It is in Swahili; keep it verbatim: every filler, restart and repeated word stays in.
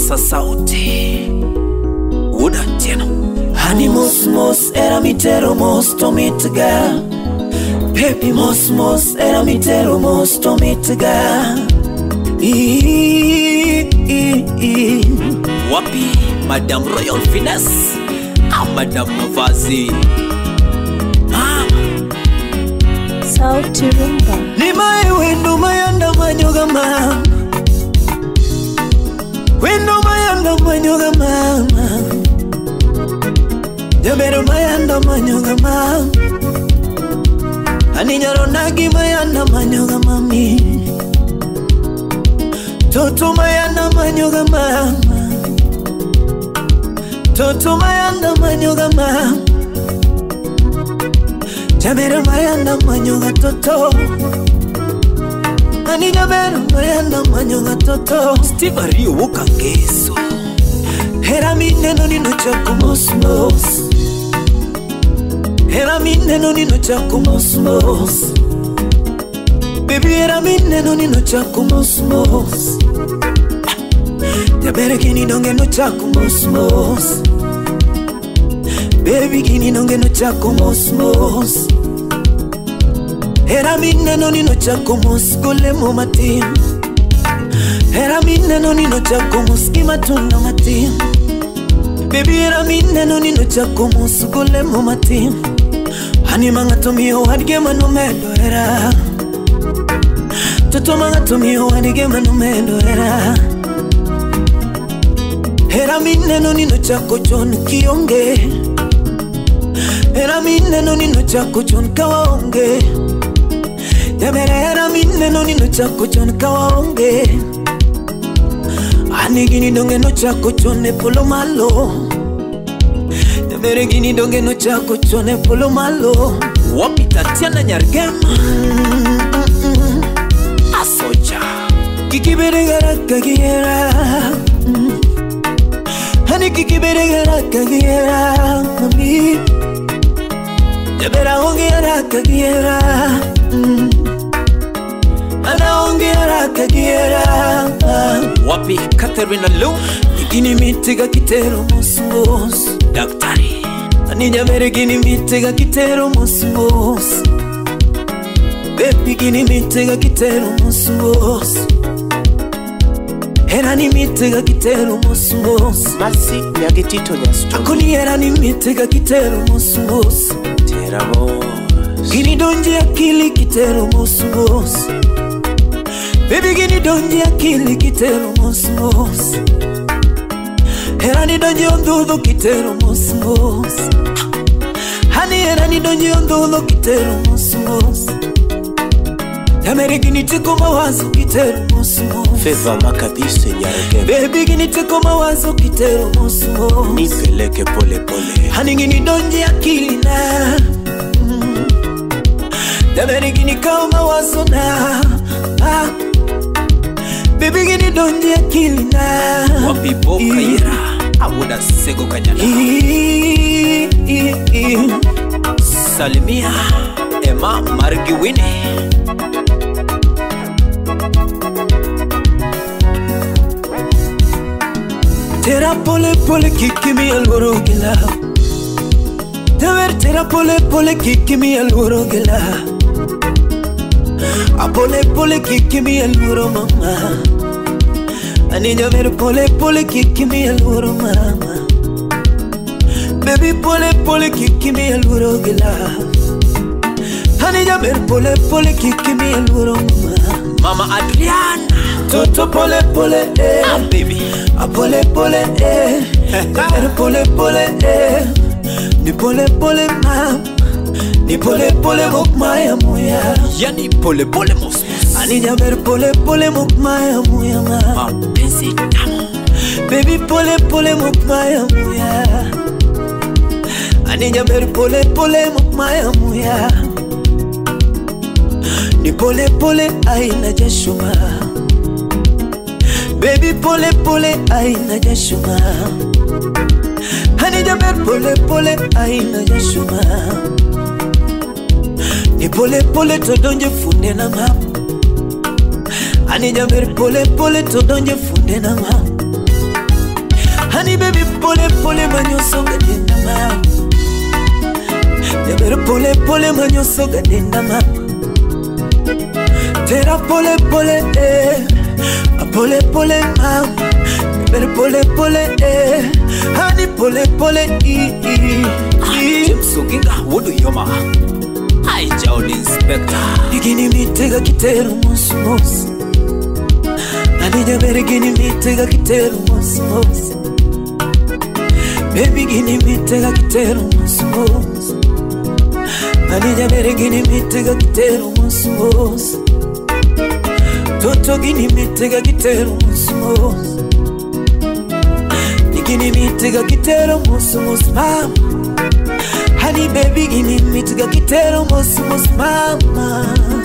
pasa sauti Uda tena Honey mos mos era mitero mos to mitga Baby mos mos era mitero mos to mitga I I I Wapi Madame Royal Finesse ah, Madame Mavazi ah. Sauti Rumba Ni mae wendo mayanda manyoga mama Wendo mayanda manyoga mama Jabero mayanda manyoga mama Ani nyaro nagi mayanda manyoga mami Toto mayanda manyoga mama Toto mayanda manyoga mama Jabero mayanda manyoga toto Ani jabero mayanda manyoga toto Steve Ario woka keso Hera mineno nino chako mosmos Hera mineno nino chako mosmos Baby hera mineno nino chako mosmos Jabere kini donge no chako mosmos Baby kini donge no chako mosmos Hera mineno nino chako mos golemo matim Hera mineno nino chako mos imatuna matim Baby hera mineno nino chako mos golemo matim Hani mangato mio hadige mano mendo hera Toto mangato mio hadige mano mendo hera Hera mineno nino chako chon kionge Hera mineno nino chako chon kawaonge Jabere hera mineno nino chako chon kawaonge Ani gini donge no chako chone polo malo Jabere gini donge no chako chone polo malo Wapi Tatiana Nyargema Asoja Kikibere gara kagiera Hani kikibere gara kagiera Mami Jabera honge gara kagiera Ana honge gara kagiera Wapi Katerina Lu Gini mitega kitero mosmos Daktari Ani jabere gini mitega kitero mosmos Baby gini mitega kitero mosmos Hera ni mitega kitero mosmos Masi nyagitito nyasto Akoni hera ni mitega kitero mosmos Teramos Gini donje akili kitero mosmos Baby gini donje akili kitero mosmos Hera ni donje ondudo kitero mosmos Hani hera ni donje ondudo kitero mosmos Yamere gini teko mawazo kitero mosmos Feva makabise nyargema Baby gini teko mawazo kitero mosmos Nipeleke pole pole Hani gini donje akili na mm. Yamere gini kao mawazo na ah. Baby gini donje akili na Wapi Bob Kayera Awuda Sego Kanyana I, I, I. Salimia Emma Margiwini Tera pole pole kiki mi alworo gila Tever tera pole pole kiki mi alworo gila A pole pole kiki mi alworo mama Ani javer pole pole kiki mi alworo mama Baby pole pole kiki mi alworo gila Ani javer pole pole kiki mi alworo mama Mama Adriana Toto pole pole eh ah, baby A pole pole eh Ni pole pole eh Ni pole pole ma Ni pole pole mok maya muya Yani pole pole mosmos Ani jaber pole pole mok maya muya ma Mapenzi tamu Baby pole pole mok maya muya Ani jaber pole pole mok maya muya Ni pole pole aina jashuma Baby pole pole aina jashuma Hani jaber pole pole aina jashuma Ni pole pole to donje funde na mam Ani jaber pole pole to donje funde na mam Honey baby pole pole manyoso gadenda ma. Yabere pole pole manyoso gadenda ma. Tera pole pole eh. Pole pole ma. Yabere pole pole eh. Honey pole pole ee. James Oginga wodo yoma. I Joud Inspector. Igini mitega kitero mos mos. Anija bere gini mitega kitero mos mos. Baby gini mitega kitero mos mos. Anija bere gini mitega kitero mos mos. Toto gini mitega kitero mos mos. Igini mitega kitero mos mos mama. Honey baby gini mitega kitero mos mos mama.